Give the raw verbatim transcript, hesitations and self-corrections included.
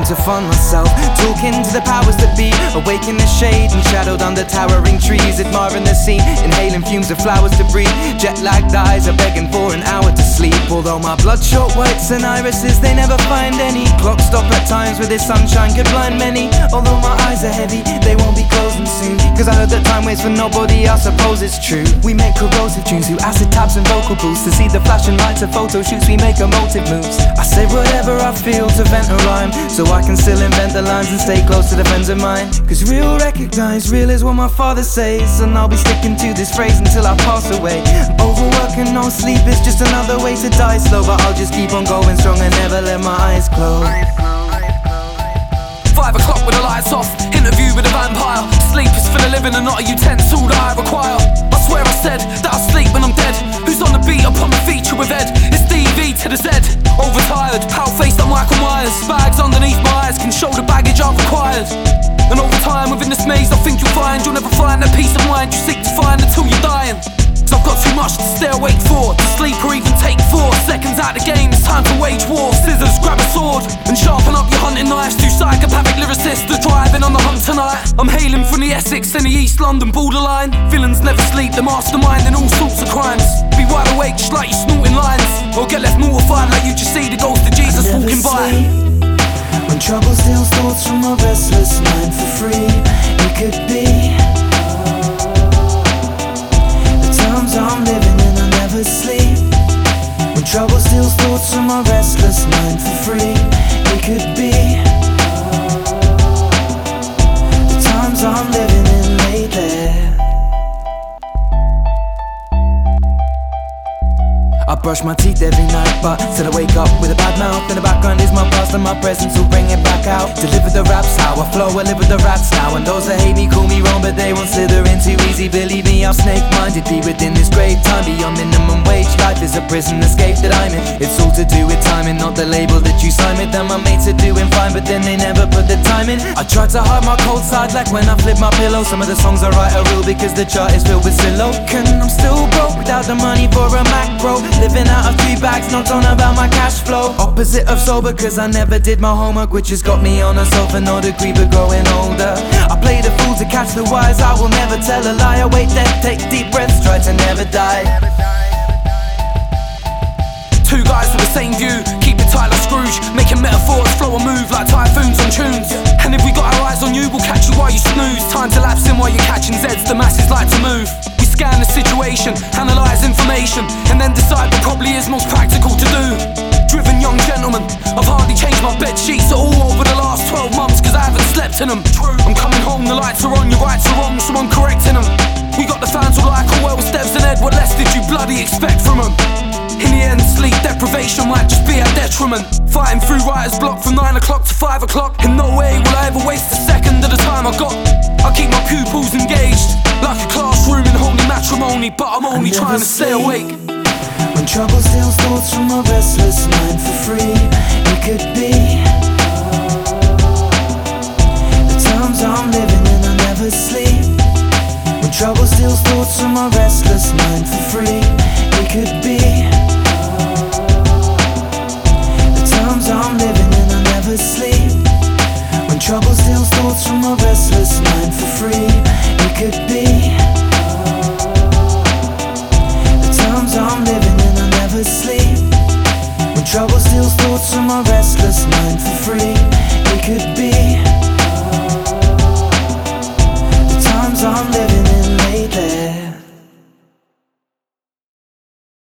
time to find myself, talking to the powers that be, awake in the shade and shadowed under towering trees, admiring the scene, inhaling fumes of flowers to breathe. Jet-lagged eyes are begging for an hour to sleep, although my bloodshot whites and irises, they never find any. Clocks stop at times where this sunshine could blind many. Although my eyes are heavy, they won't be closing soon, cause I heard that time waits for nobody, I suppose it's true. We make corrosive tunes through acid taps and vocal boosts, to see the flashing lights of photo shoots, we make emotive moves. I say whatever I feel to vent a rhyme, so I can still invent the lines and stay close to the friends of mine. Cause real recognize, real is what my father says, and I'll be sticking to this phrase until I pass away. Overwork and no sleep is just another way to die slow, but I'll just keep on going strong and never let my eyes close. Five o'clock with the lights off, interview with a vampire. Sleep is for the living and not a utensil that I require. I swear I said that I sleep when I'm dead. Who's on the beat upon the feature with Ed? It's D V to the Z. Overtired, pale-faced like Michael Myers. Bags underneath my eyes can show the baggage I've required. And over time within this maze I think you'll find, you'll never find that peace of mind you seek to find until you're dying. Cause I've got too much to stay awake for, to sleep or even take four seconds out the game, it's time to wage war. Scissors, grab a sword and sharpen up your hunting knives. Two psychopathic lyricists are driving on the hunt tonight. I'm hailing from the Essex and the East London borderline. Villains never sleep, the mastermind in all sorts of crimes. Be wide awake just like you snorting lines, or get left mortified like you just see the ghost of Jesus walking by. When trouble steals thoughts from a restless mind for free, it could be the times I'm living in, I never sleep. When trouble steals thoughts from a restless mind for free, it could be the times I'm living in lately. I brush my teeth every night, but still I wake up with a bad mouth. In the background is my past and my presence will bring it back out. Deliver the raps how I flow, I live with the rats now. And those that hate me call me wrong, but they won't slither in too easy. Believe me, I'm snake-minded, be within this great time. Beyond minimum wage, life is a prison escape that I'm in. It's all to do with timing, not the label that you sign with. And my mates are doing fine, but then they never put the time in. I try to hide my cold side like when I flip my pillow. Some of the songs I write are real because the chart is filled with silo. And I'm still broke without the money for a macro, living out of three bags, not on about my cash flow. Opposite of sober, cause I never did my homework, which has got me on a sofa, no degree but growing older. I play the fool to catch the wise, I will never tell a lie. I wait death, take deep breaths, try to never die. Two guys with the same view, keep it tight like Scrooge, making metaphors flow and move like typhoons on tunes. And if we got our eyes on you, we'll catch you while you snooze. Time to lapse in while you're catching Zeds, the masses like to move. We scan the situation, analyse information, and then decide what probably is most practical to do. Driven young gentleman, I've hardly changed my bed sheets at all over the last twelve months, cause I haven't slept in them. I'm coming home, the lights are on, your rights are wrong, so I'm correcting them. We got the fans all like, oh well, Steps and Ed, what less did you bloody expect from them? In the end, sleep deprivation might just be a detriment. Fighting through writer's block from nine o'clock to five o'clock. In no way will I ever waste a second of the time I got. I keep my pupils engaged, like a classroom in holy matrimony, but I'm only trying to stay awake. When trouble steals thoughts from a restless mind for free, it could be the times I'm living in, I never sleep. When trouble steals thoughts from a restless mind for free, it could be the times I'm living in, I never sleep. When trouble steals thoughts from a restless mind for free, it could be